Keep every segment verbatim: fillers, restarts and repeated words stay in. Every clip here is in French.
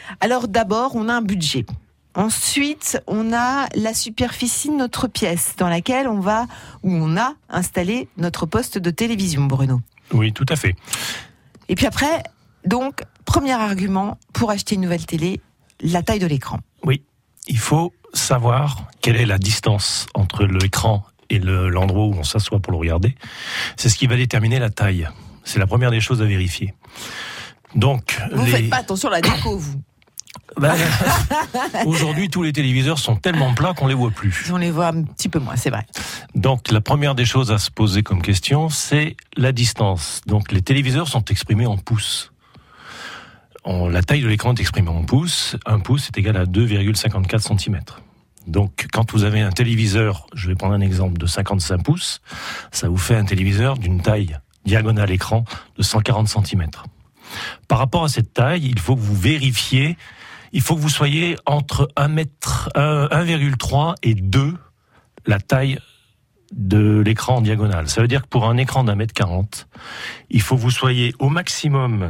Alors d'abord, on a un budget. Ensuite, on a la superficie de notre pièce dans laquelle on va, où on a installé notre poste de télévision, Bruno. Oui, tout à fait. Et puis après, donc, premier argument pour acheter une nouvelle télé, la taille de l'écran. Oui, il faut savoir quelle est la distance entre l'écran et le, l'endroit où on s'assoit pour le regarder. C'est ce qui va déterminer la taille. C'est la première des choses à vérifier. Donc, vous les... faites pas attention à la déco, vous. Ben, aujourd'hui, tous les téléviseurs sont tellement plats qu'on les voit plus. On les voit un petit peu moins, c'est vrai. Donc, la première des choses à se poser comme question, c'est la distance. Donc, les téléviseurs sont exprimés en pouces. On, la taille de l'écran est exprimée en pouces. Un pouce est égal à deux virgule cinquante-quatre centimètres. Donc, quand vous avez un téléviseur, je vais prendre un exemple de cinquante-cinq pouces, ça vous fait un téléviseur d'une taille diagonale écran de cent quarante centimètres. Par rapport à cette taille, il faut que vous vérifiez, il faut que vous soyez entre un mètre, un virgule trois et deux, la taille de l'écran en diagonale. Ça veut dire que pour un écran d'un mètre quarante, il faut que vous soyez au maximum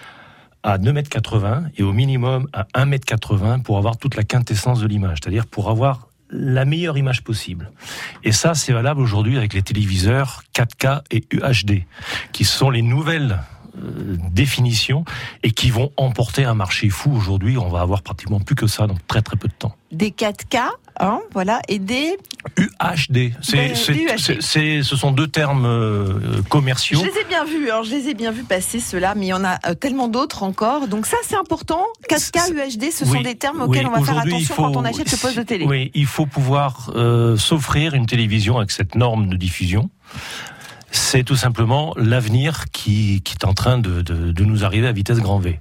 à deux mètres quatre-vingts et au minimum à un mètre quatre-vingts pour avoir toute la quintessence de l'image, c'est-à-dire pour avoir la meilleure image possible. Et ça, c'est valable aujourd'hui avec les téléviseurs quatre K et U H D, qui sont les nouvelles euh, définitions et qui vont emporter un marché fou. Aujourd'hui, on va avoir pratiquement plus que ça dans très très peu de temps. Des quatre K, hein, voilà, et des U H D. C'est, des, c'est, des U H D. c'est, c'est, ce sont deux termes euh, commerciaux. Je les ai bien vus, hein, je les ai bien vus passer ceux-là, mais il y en a euh, tellement d'autres encore. Donc ça, c'est important. quatre K, U H D, ce oui, sont des termes auxquels oui, on va faire faut, attention quand on achète ce poste de télé. Oui, il faut pouvoir euh, s'offrir une télévision avec cette norme de diffusion. C'est tout simplement l'avenir qui, qui est en train de, de, de nous arriver à vitesse grand V.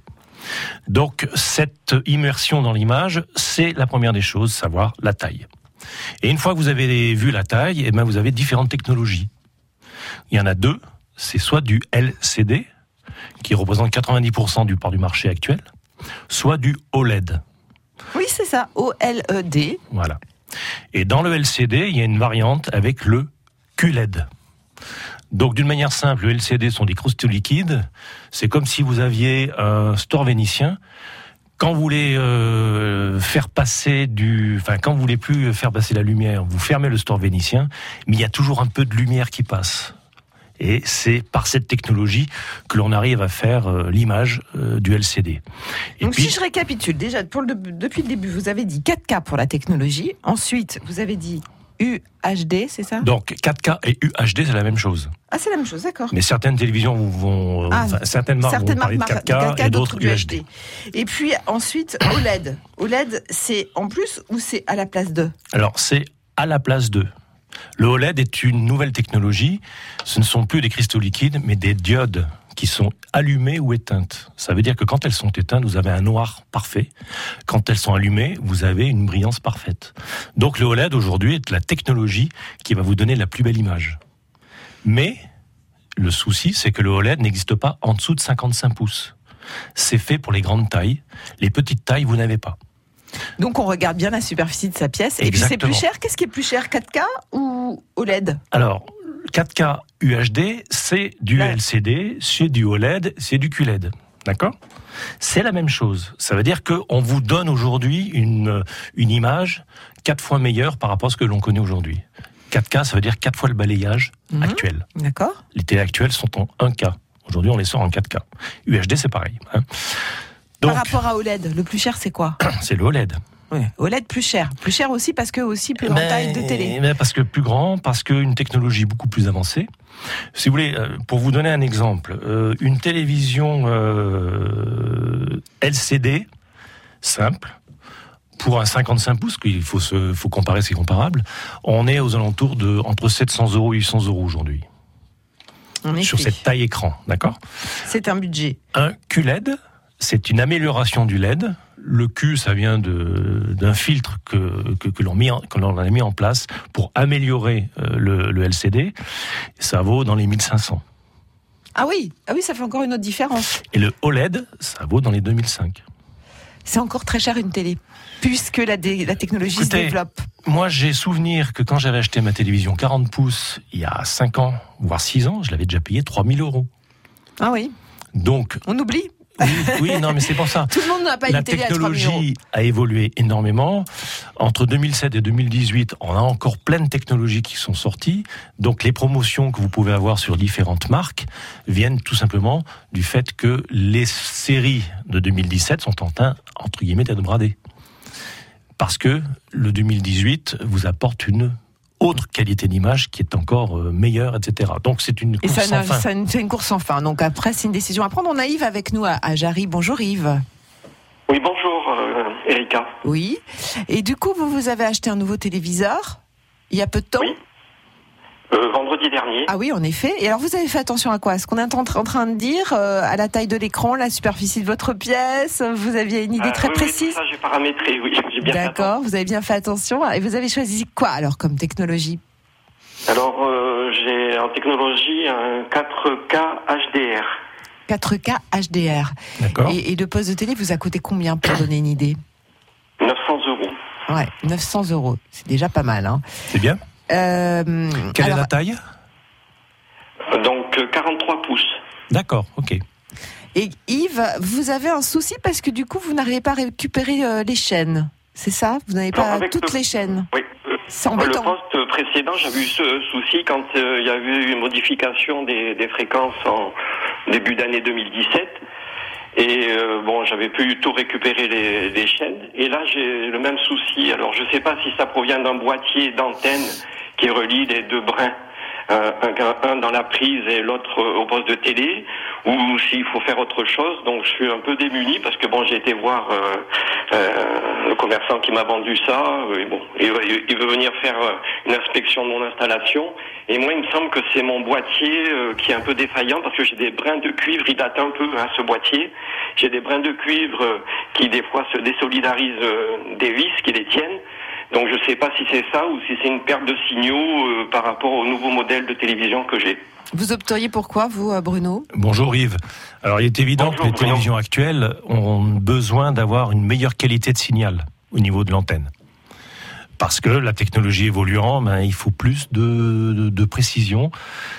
Donc, cette immersion dans l'image, c'est la première des choses, savoir la taille. Et une fois que vous avez vu la taille, eh ben vous avez différentes technologies. Il y en a deux, c'est soit du L C D, qui représente quatre-vingt-dix pour cent du part du marché actuel, soit du O L E D. Oui, c'est ça, O L E D. Voilà. Et dans le L C D, il y a une variante avec le Q L E D. Donc, d'une manière simple, le L C D sont des cristaux liquides. C'est comme si vous aviez un store vénitien. Quand vous voulez euh, faire passer du, enfin, quand vous voulez plus faire passer la lumière, vous fermez le store vénitien, mais il y a toujours un peu de lumière qui passe. Et c'est par cette technologie que l'on arrive à faire euh, l'image euh, du L C D. Et Donc, puis, si je récapitule, déjà, pour le, depuis le début, vous avez dit quatre K pour la technologie. Ensuite, vous avez dit U H D, c'est ça ? donc, quatre K et U H D, c'est la même chose. Ah, c'est la même chose, d'accord. Mais certaines télévisions vont, Ah, enfin, certaines marques certaines vont parler de marques quatre K, et d'autres du U H D. Et puis ensuite, O L E D. O L E D, c'est en plus ou c'est à la place de ? Alors, c'est à la place de. Le O L E D est une nouvelle technologie. Ce ne sont plus des cristaux liquides, mais des diodes qui sont allumées ou éteintes. Ça veut dire que quand elles sont éteintes, vous avez un noir parfait. Quand elles sont allumées, vous avez une brillance parfaite. Donc le O L E D aujourd'hui est la technologie qui va vous donner la plus belle image. Mais le souci, c'est que le O L E D n'existe pas en dessous de cinquante-cinq pouces. C'est fait pour les grandes tailles. Les petites tailles, vous n'avez pas. Donc on regarde bien la superficie de sa pièce. Exactement. Et puis c'est plus cher. Qu'est-ce qui est plus cher, quatre K ou O L E D ? Alors, quatre K U H D, c'est du Là. L C D, c'est du O L E D, c'est du Q L E D. D'accord ? C'est la même chose. Ça veut dire qu'on vous donne aujourd'hui une, une image quatre fois meilleure par rapport à ce que l'on connaît aujourd'hui. quatre K, ça veut dire quatre fois le balayage mmh. actuel. D'accord. Les télés actuelles sont en un K. Aujourd'hui, on les sort en quatre K. U H D, c'est pareil. Hein. Donc, par rapport à O L E D, le plus cher, c'est quoi ? c'est le O L E D. Ouais. O L E D plus cher. Plus cher aussi parce que aussi plus grande mais, taille de télé. Mais parce que plus grand, parce qu'une technologie beaucoup plus avancée. Si vous voulez, pour vous donner un exemple, euh, une télévision euh, L C D simple, pour un cinquante-cinq pouces, qu'il faut, se, faut comparer, c'est comparable, on est aux alentours de entre sept cents euros et huit cents euros aujourd'hui. Sur cette taille écran, d'accord ? C'est un budget. Un Q L E D, c'est une amélioration du L E D. Le Q, ça vient de, d'un filtre que, que, que, l'on mis en, que l'on a mis en place pour améliorer euh, le, le L C D. Ça vaut dans les mille cinq cents. Ah oui, ah oui, ça fait encore une autre différence. Et le O L E D, ça vaut dans les deux mille cinq. C'est encore très cher une télé, puisque la, dé, la technologie Écoutez, se développe. Moi, j'ai souvenir que quand j'avais acheté ma télévision quarante pouces, il y a cinq ans, voire six ans, je l'avais déjà payé trois mille euros. Ah oui. Donc, on oublie. Oui, oui, non, mais c'est pour ça. Tout le monde n'a pas La une télé à trois mille euros. La technologie a évolué énormément. Entre deux mille sept et deux mille dix-huit, on a encore plein de technologies qui sont sorties. Donc les promotions que vous pouvez avoir sur différentes marques viennent tout simplement du fait que les séries de deux mille dix-sept sont en train, entre guillemets, d'être bradées. Parce que le deux mille dix-huit vous apporte une autre qualité d'image qui est encore meilleure, et cetera. Donc c'est une course et ça, sans fin. Ça, c'est une course sans fin. Donc après, c'est une décision à prendre. On a Yves avec nous à, à Jarry. Bonjour Yves. Oui, bonjour euh, Erika. Oui. Et du coup, vous, vous avez acheté un nouveau téléviseur il y a peu de temps. Oui. Euh, vendredi dernier. Ah oui, en effet. Et alors, vous avez fait attention à quoi? Est-ce qu'on est en train de dire euh, à la taille de l'écran, la superficie de votre pièce? Vous aviez une idée euh, très oui, précise? Oui, ça, j'ai paramétré, oui. J'ai bien D'accord, vous avez bien fait attention. Et vous avez choisi quoi, alors, comme technologie? Alors, euh, j'ai en technologie un quatre K H D R. quatre K H D R. D'accord. Et, et le poste de télé vous a coûté combien, pour donner une idée? neuf cents euros. Ouais, neuf cents euros. C'est déjà pas mal, hein. C'est bien. Euh, Quelle alors, est la taille? Donc, quarante-trois pouces. D'accord, ok. Et Yves, vous avez un souci parce que du coup, vous n'arrivez pas à récupérer euh, les chaînes. C'est ça? Vous n'avez pas avec toutes le... les chaînes? Oui. C'est embêtant. Le poste précédent, j'avais eu ce souci quand euh, il y avait eu une modification des, des fréquences en début d'année deux mille dix-sept. Et euh, bon, j'avais pu tout récupérer les, les chaînes. Et là, j'ai le même souci. Alors, je ne sais pas si ça provient d'un boîtier d'antenne qui relie les deux brins. Euh, un, un dans la prise et l'autre au poste de télé, ou s'il faut faire autre chose. Donc je suis un peu démuni parce que bon, j'ai été voir euh, euh, le commerçant qui m'a vendu ça, et bon, il, il veut venir faire une inspection de mon installation, et moi il me semble que c'est mon boîtier euh, qui est un peu défaillant parce que j'ai des brins de cuivre, il date un peu hein, ce boîtier, j'ai des brins de cuivre euh, qui des fois se désolidarisent euh, des vis qui les tiennent. Donc je ne sais pas si c'est ça ou si c'est une perte de signaux euh, par rapport au nouveau modèle de télévision que j'ai. Vous opteriez pour quoi, vous, Bruno? Bonjour Yves. Alors il est évident Bonjour, que les Bruno. télévisions actuelles ont besoin d'avoir une meilleure qualité de signal au niveau de l'antenne. Parce que la technologie évoluant, ben, il faut plus de, de, de précision.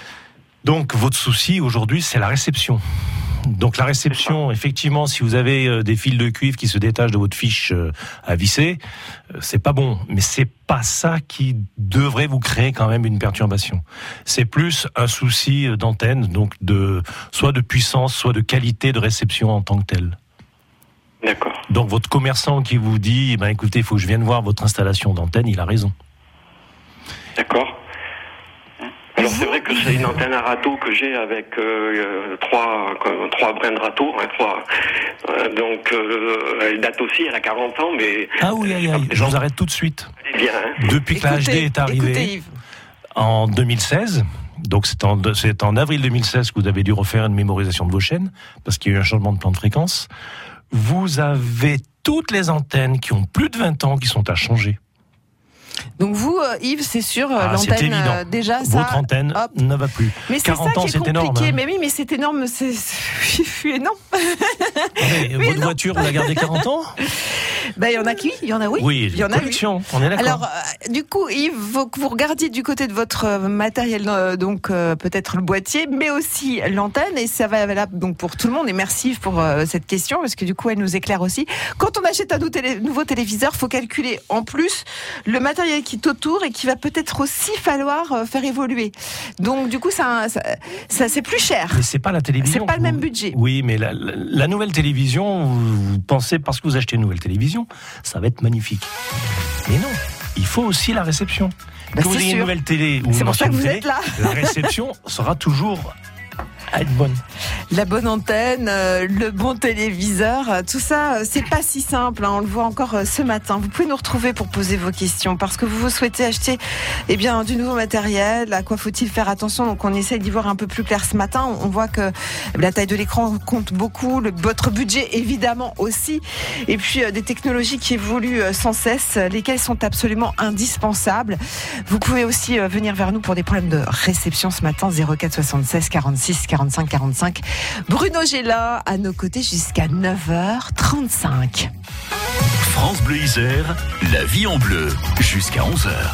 Donc votre souci aujourd'hui, c'est la réception. Donc la réception, effectivement, si vous avez des fils de cuivre qui se détachent de votre fiche à visser, c'est pas bon. Mais c'est pas ça qui devrait vous créer quand même une perturbation. C'est plus un souci d'antenne, donc de soit de puissance, soit de qualité de réception en tant que telle. D'accord. Donc votre commerçant qui vous dit, ben écoutez, il faut que je vienne voir votre installation d'antenne, il a raison. D'accord. Alors c'est vrai que c'est une antenne à râteau que j'ai avec euh, trois, euh, trois brins de râteau, hein, trois. Euh, donc euh, elle date aussi, elle a quarante ans, mais... Ah oui, aïe, aïe, je vous arrête tout de suite. Bien, hein. Depuis que la H D est arrivée écoutez, Yves. en deux mille seize, donc c'est en, c'est en avril deux mille seize que vous avez dû refaire une mémorisation de vos chaînes, parce qu'il y a eu un changement de plan de fréquence, vous avez toutes les antennes qui ont plus de vingt ans qui sont à changer. Donc vous, euh, Yves, c'est sûr, Ah, l'antenne, c'est évident. euh, déjà, ça... Votre antenne hop. ne va plus. Mais c'est quarante ça ans, qui est c'est compliqué. énorme. Hein. Mais oui, mais c'est énorme. C'est, c'est énorme. Mais Mais votre non. voiture, vous la gardez quarante ans? Ben, il y en a qui, il y en a oui. Oui, il y en a oui. collection, on est d'accord. Alors, euh, du coup, Yves, faut que vous regardiez du côté de votre euh, matériel, euh, donc euh, peut-être le boîtier, mais aussi l'antenne, et ça va valable donc pour tout le monde. Et merci Yves pour euh, cette question, parce que du coup, elle nous éclaire aussi. Quand on achète un nou- télé- nouveau téléviseur, faut calculer en plus le matériel qui est autour et qui va peut-être aussi falloir euh, faire évoluer. Donc, du coup, ça, ça, ça c'est plus cher. Mais c'est pas la télévision. C'est pas le vous- même budget. Oui, mais la, la- la nouvelle télévision, vous, vous pensez parce que vous achetez une nouvelle télévision, ça va être magnifique. Mais non, il faut aussi la réception. Bah, que vous c'est ayez une sûr. nouvelle télé ou C'est une pour ça que ancienne vous télé, êtes là. la réception sera toujours à être bonne. La bonne antenne, euh, le bon téléviseur, euh, tout ça, euh, c'est pas si simple. Hein, on le voit encore euh, ce matin. Vous pouvez nous retrouver pour poser vos questions parce que vous vous souhaitez acheter, eh bien, du nouveau matériel. À quoi faut-il faire attention? Donc, on essaye d'y voir un peu plus clair ce matin. On, on voit que la taille de l'écran compte beaucoup, le, votre budget évidemment aussi, et puis euh, des technologies qui évoluent euh, sans cesse, euh, lesquelles sont absolument indispensables. Vous pouvez aussi euh, venir vers nous pour des problèmes de réception ce matin. zéro quatre soixante-seize quarante-six quarante-cinq quarante-cinq. Bruno Gélin à nos côtés jusqu'à neuf heures trente-cinq. France Bleu Isère, la vie en bleu, jusqu'à onze heures.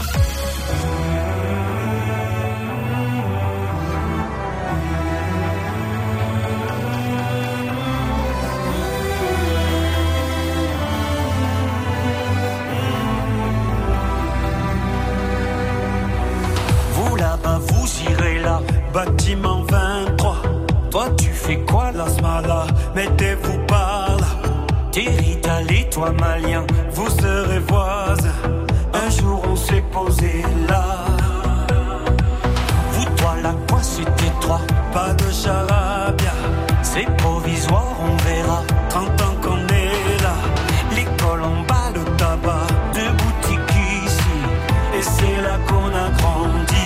Territal et toi malien, vous serez voisins. Un jour on s'est posé là. Vous, toi, la quoi, c'était trois. Pas de charabia, c'est provisoire, on verra. Trente ans qu'on est là. L'école en bas, le tabac, deux boutiques ici. Et c'est là qu'on a grandi.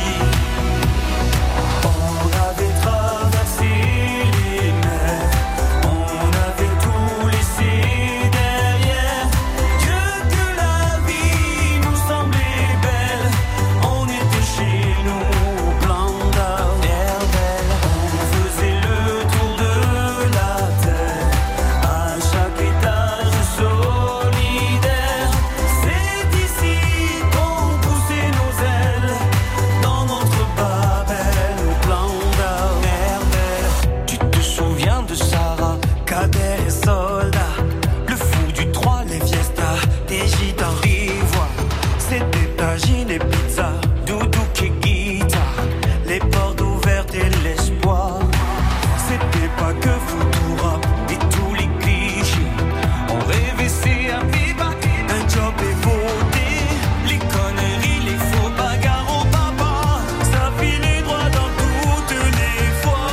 On avait traversé les mers. On avait tout laissé derrière. Dieu que la vie nous semblait belle. On était chez nous au plan d'Ardèche. On faisait le tour de la terre. À chaque étage solidaire. C'est ici qu'on poussait nos ailes. Dans notre Babel au plan d'Ardèche. Tu te souviens de Sarah, Kader et Soldat. Le fou du trois, les fiestas, des gitans ivoires. C'était tagine et pizza, doudouk et guitare. Les portes ouvertes et l'espoir. C'était pas que Futura et tous les clichés. On rêvait c'est à Viva, un job et voter. Les conneries, les faux bagarres au papa. Ça filait droit dans toutes les fois.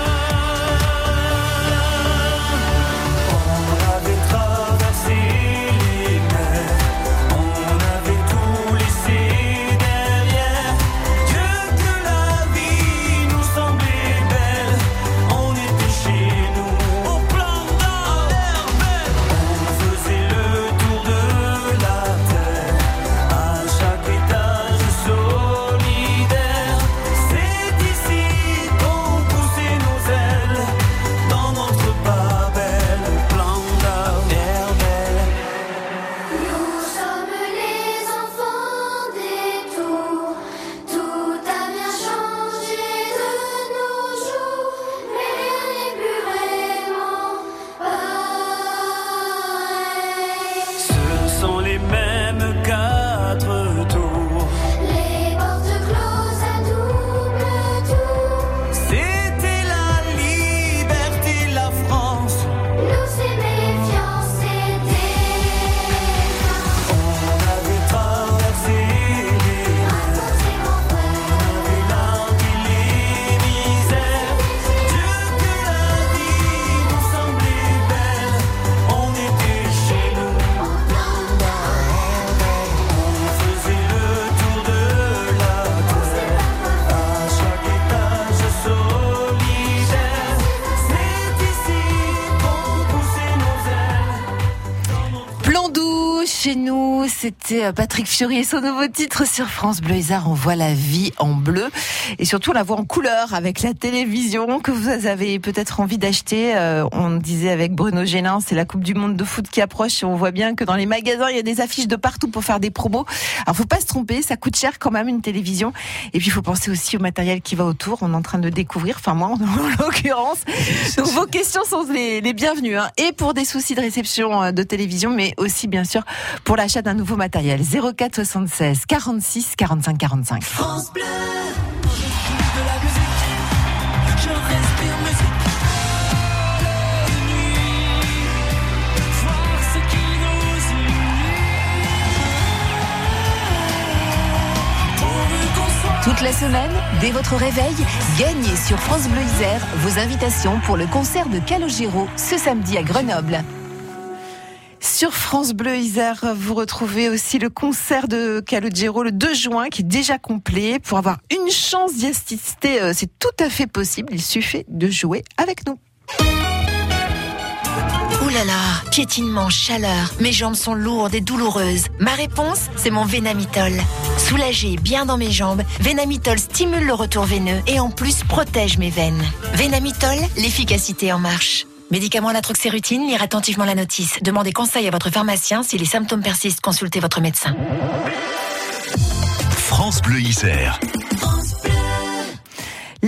On avait traversé les mers. On avait tout laissé derrière. Dieu que la vie nous semblait belle. On était chez nous au plan d'Ardèche. On faisait le tour de la terre. À chaque étage solidaire. C'est ici qu'on poussait nos ailes. Dans notre Babel au plan d'Ardèche. Nous sommes les enfants des tours. Tout a bien changé de nos jours, mais rien n'est plus vraiment pareil. Ce sont les mêmes quatre tours. Les portes closes à double tour. C'était la liberté, la France. Nous ces méfiants, c'était On avait traversé les mers. raconter mon frère. On avait largué les misères. Dieu que la vie nous semblait belle. On était chez nous au plan d'Ardèche. On faisait le tour de la terre. À chaque étage solidaire. C'est ici qu'on poussait nos ailes. Plan doux chez nous, c'était Patrick Fiori et son nouveau titre sur France Bleu Isère. On voit la vie en bleu et surtout on la voit en couleur avec la télévision que vous avez peut-être envie d'acheter. Euh, on disait avec Bruno Génin, c'est la Coupe du Monde de foot qui approche et on voit bien que dans les magasins il y a des affiches de partout pour faire des promos. Alors faut pas se tromper, ça coûte cher quand même une télévision. Et puis il faut penser aussi au matériel qui va autour. On est en train de découvrir, enfin moi en, en l'occurrence. Donc vos questions sont les, les bienvenues, hein. Et pour des soucis de réception euh, de télévision, mais aussi bien sûr pour l'achat d'un nouveau matériel. zéro quatre soixante-seize quarante-six quarante-cinq quarante-cinq. France Bleu. De la musique, je respire musique. La nuit, voir ce qui nous unit. Pourvu qu'on soit Toute la semaine, dès votre réveil, gagnez sur France Bleu Isère vos invitations pour le concert de Calogero ce samedi à Grenoble. Sur France Bleu Isère, vous retrouvez aussi le concert de Calogero le deux juin qui est déjà complet. Pour avoir une chance d'y assister, c'est tout à fait possible. Il suffit de jouer avec nous. Ouh là là, piétinement, chaleur, mes jambes sont lourdes et douloureuses. Ma réponse, c'est mon Vénamitol. Soulagé, bien dans mes jambes, Vénamitol stimule le retour veineux et en plus protège mes veines. Vénamitol, l'efficacité en marche. Médicament à natroxérutine, lire attentivement la notice. Demandez conseil à votre pharmacien. Si les symptômes persistent, consultez votre médecin. France Bleu Isère.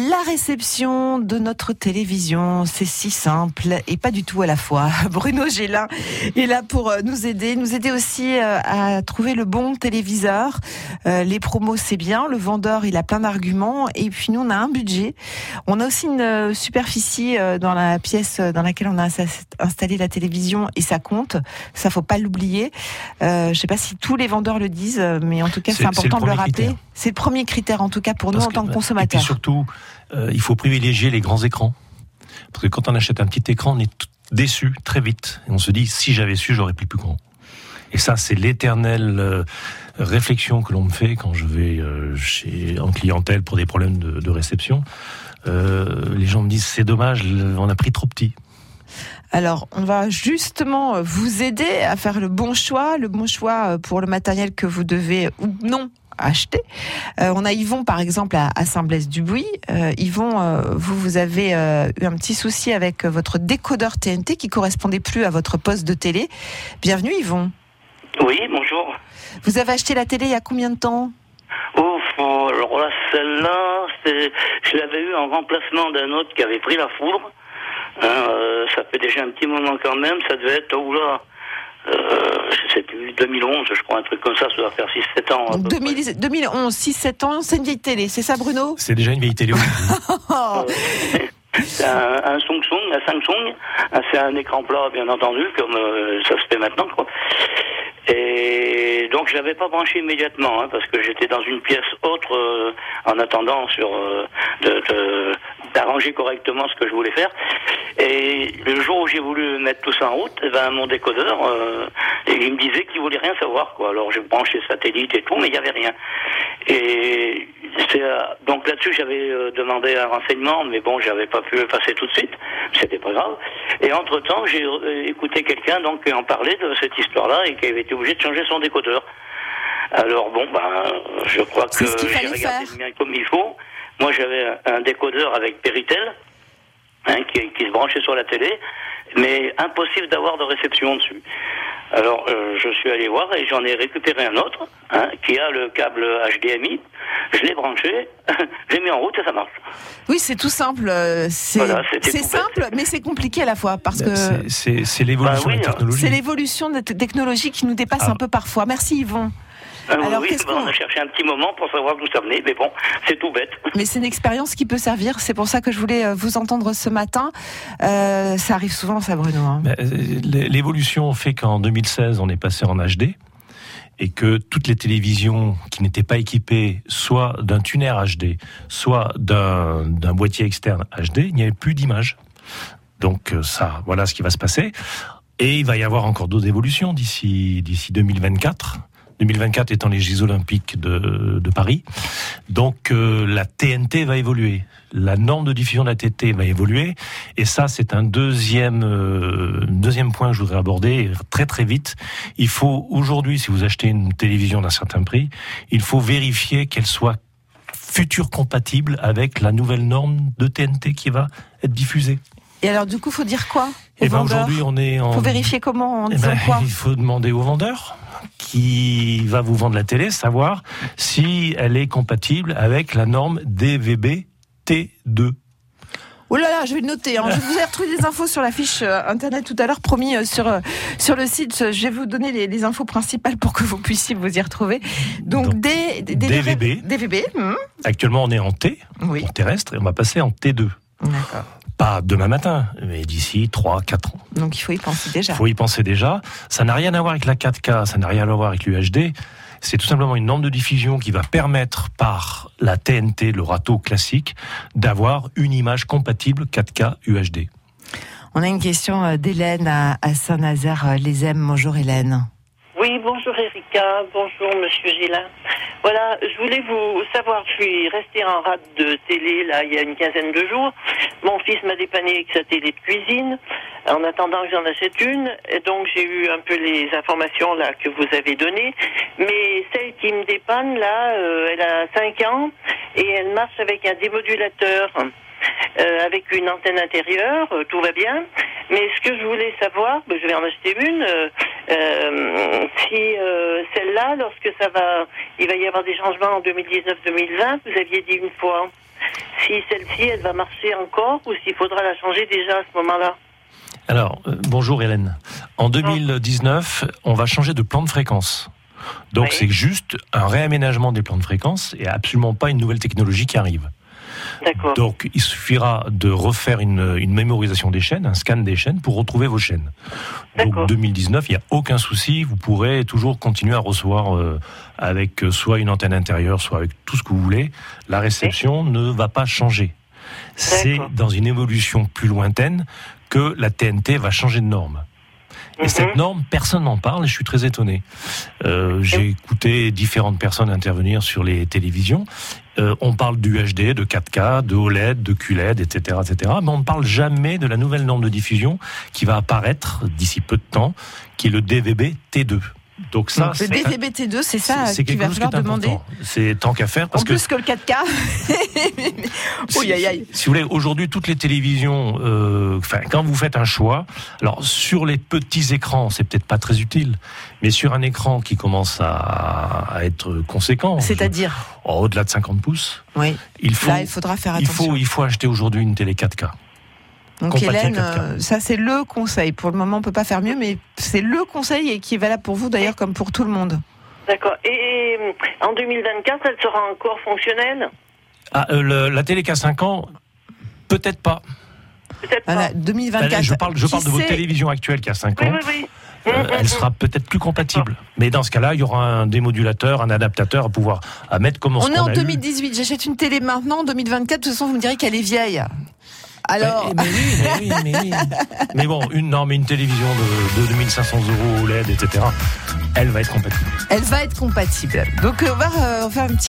La réception de notre télévision, c'est si simple et pas du tout à la fois. Bruno Gélin est là pour nous aider, nous aider aussi à trouver le bon téléviseur. Euh, les promos, c'est bien, le vendeur, il a plein d'arguments et puis nous, on a un budget. On a aussi une superficie dans la pièce dans laquelle on a installé la télévision et ça compte. Ça, faut pas l'oublier. Euh, je sais pas si tous les vendeurs le disent, mais en tout cas, c'est, c'est important de le rappeler. Critère. C'est le premier critère, en tout cas, pour Parce nous, en tant que consommateurs. Et puis surtout, euh, il faut privilégier les grands écrans. Parce que quand on achète un petit écran, on est t- déçu très vite. Et on se dit, si j'avais su, j'aurais pris plus grand. Et ça, c'est l'éternelle euh, réflexion que l'on me fait quand je vais euh, chez, en clientèle pour des problèmes de, de réception. Euh, les gens me disent, c'est dommage, on a pris trop petit. Alors, on va justement vous aider à faire le bon choix, le bon choix pour le matériel que vous devez ou non acheter. Euh, on a Yvon, par exemple, à, à Saint-Blaise-du-Buis. Euh, Yvon, euh, vous, vous avez euh, eu un petit souci avec votre décodeur T N T qui correspondait plus à votre poste de télé. Bienvenue, Yvon. Oui, bonjour. Vous avez acheté la télé il y a combien de temps ? Oh, alors là, celle-là, c'est... je l'avais eu en remplacement d'un autre qui avait pris la foudre. Euh, ça fait déjà un petit moment quand même, ça devait être, oh là, euh, je sais plus, deux mille onze, je crois, un truc comme ça, ça doit faire six sept ans. deux mille, deux mille onze, six sept ans, c'est une vieille télé, c'est ça Bruno ? C'est déjà une vieille télé. oh. C'est un, un Samsung, un Samsung, c'est un écran plat bien entendu, comme euh, ça se fait maintenant, quoi. Et donc je l'avais pas branché immédiatement, hein, parce que j'étais dans une pièce autre euh, en attendant sur euh, de, de, d'arranger correctement ce que je voulais faire. Et le jour où j'ai voulu mettre tout ça en route, eh ben mon décodeur, euh, il me disait qu'il voulait rien savoir, quoi. Alors j'ai branché satellite et tout, mais il y avait rien. Et c'est euh, donc là-dessus j'avais euh, demandé un renseignement, mais bon j'avais pas pu le passer tout de suite, c'était pas grave. Et entre temps j'ai euh, écouté quelqu'un donc qui en parlait de cette histoire-là et qui avait été obligé de changer son décodeur. Alors bon ben je crois que j'ai regardé le mien comme il faut. Moi j'avais un, un décodeur avec Péritel, hein, qui, qui se branchait sur la télé, mais impossible d'avoir de réception dessus. Alors euh, je suis allé voir et j'en ai récupéré un autre, hein, qui a le câble H D M I. Je l'ai branché, je l'ai mis en route et ça marche. Oui, c'est tout simple. C'est, voilà, c'est simple, bête. Mais c'est compliqué à la fois parce que c'est, c'est, c'est l'évolution bah oui, de la technologie. C'est l'évolution de la technologie qui nous dépasse ah. un peu parfois. Merci Yvon. Euh, Alors, oui, bah, on a cherché un petit moment pour savoir d'où ça venait, mais bon, c'est tout bête. Mais c'est une expérience qui peut servir, c'est pour ça que je voulais vous entendre ce matin. Euh, ça arrive souvent, ça, Bruno. Hein. Bah, l'évolution fait qu'en deux mille seize, on est passé en H D, et que toutes les télévisions qui n'étaient pas équipées soit d'un tuner H D, soit d'un, d'un boîtier externe H D, il n'y avait plus d'image. Donc ça, voilà ce qui va se passer. Et il va y avoir encore d'autres évolutions d'ici, d'ici deux mille vingt-quatre. deux mille vingt-quatre étant les Jeux Olympiques de, de Paris. Donc euh, la T N T va évoluer. La norme de diffusion de la T N T va évoluer. Et ça, c'est un deuxième, euh, deuxième point que je voudrais aborder très très vite. Il faut aujourd'hui, si vous achetez une télévision d'un certain prix, il faut vérifier qu'elle soit future compatible avec la nouvelle norme de T N T qui va être diffusée. Et alors, du coup, faut dire quoi ? Et ben aujourd'hui, on est en... Faut vérifier comment, en disant ben, quoi ? Il faut demander au vendeur qui va vous vendre la télé, savoir si elle est compatible avec la norme D V B T deux. Oh là là, je vais le noter. Hein. Je vous ai retrouvé des infos sur la fiche euh, internet tout à l'heure, promis euh, sur euh, sur le site. Je vais vous donner les, les infos principales pour que vous puissiez vous y retrouver. Donc, Donc D, D, D V B. D V B. Hum. Actuellement, on est en T, oui. en terrestre, et on va passer en T deux. D'accord. Pas demain matin, mais d'ici trois à quatre ans. Donc il faut y penser déjà. Il faut y penser déjà. Ça n'a rien à voir avec la quatre K, ça n'a rien à voir avec l'U H D. C'est tout simplement une norme de diffusion qui va permettre par la T N T, le râteau classique, d'avoir une image compatible quatre K U H D. On a une question d'Hélène à, à Saint-Nazaire-les-Aismes. Bonjour Hélène. Oui, bonjour Erika, bonjour Monsieur Gélin. Voilà, je voulais vous savoir, je suis restée en rade de télé là il y a une quinzaine de jours. Mon fils m'a dépanné avec sa télé de cuisine en attendant que j'en achète une. Et donc j'ai eu un peu les informations là que vous avez données. Mais celle qui me dépanne là, euh, elle a cinq ans et elle marche avec un démodulateur. Euh, avec une antenne intérieure, euh, tout va bien. Mais ce que je voulais savoir, ben, je vais en acheter une, euh, euh, si euh, celle-là, lorsque ça va, il va y avoir des changements en deux mille dix-neuf deux mille vingt, vous aviez dit une fois, si celle-ci, elle va marcher encore ou s'il faudra la changer déjà à ce moment-là. Alors, euh, bonjour Hélène. En deux mille dix-neuf, on va changer de plan de fréquence. Donc Oui. c'est juste un réaménagement des plans de fréquence et absolument pas une nouvelle technologie qui arrive. D'accord. Donc il suffira de refaire une, une mémorisation des chaînes, un scan des chaînes pour retrouver vos chaînes. D'accord. Donc deux mille dix-neuf, il n'y a aucun souci, vous pourrez toujours continuer à recevoir euh, avec euh, soit une antenne intérieure, soit avec tout ce que vous voulez. La réception oui. ne va pas changer. C'est D'accord. dans une évolution plus lointaine que la T N T va changer de norme. Et Mhm. cette norme, personne n'en parle et je suis très étonné. Euh, j'ai écouté différentes personnes intervenir sur les télévisions. Euh, on parle du H D, de quatre K, de O L E D, de Q L E D, et cetera, et cetera. Mais on ne parle jamais de la nouvelle norme de diffusion qui va apparaître d'ici peu de temps, qui est le D V B T deux. Donc ça, le c'est D V B T deux, c'est ça c'est qu'il quelque va chose qui falloir est demander. important. C'est tant qu'à faire parce En que plus que le quatre K. Oui, aïe, aïe. si vous voulez, aujourd'hui, toutes les télévisions, euh, enfin, quand vous faites un choix, alors sur les petits écrans, c'est peut-être pas très utile, mais sur un écran qui commence à, à être conséquent, C'est-à-dire je- au-delà de cinquante pouces, Oui. il faut, Là, il faudra faire il attention. faut, il faut acheter aujourd'hui une télé quatre K. Donc compatible Hélène, quatre K. euh, ça c'est le conseil. Pour le moment, on peut pas faire mieux, mais c'est le conseil et qui est valable pour vous d'ailleurs comme pour tout le monde. D'accord. Et euh, en deux mille vingt-quatre, elle sera encore fonctionnelle? Ah, euh, le- la télé qui a cinq ans, peut-être pas. Peut-être pas. Voilà, deux mille vingt-quatre. Allez, je parle, je Qui parle de votre sait télévision actuelle qui a cinq Oui, ans. oui, oui. Euh, Mhm, elle mhm. sera peut-être plus compatible. Mais dans ce cas-là, il y aura un démodulateur, un adaptateur à pouvoir à mettre comme On ce est qu'on en a deux eu. mille dix-huit. J'achète une télé maintenant. En deux mille vingt-quatre, de toute façon, vous me direz qu'elle est vieille. Alors, Mais, mais oui, mais oui, mais oui. Mais bon, une, non, mais une télévision de, de deux mille cinq cents euros O L E D, et cetera, elle va être compatible. elle va être compatible. Donc, euh, on va euh, faire un petit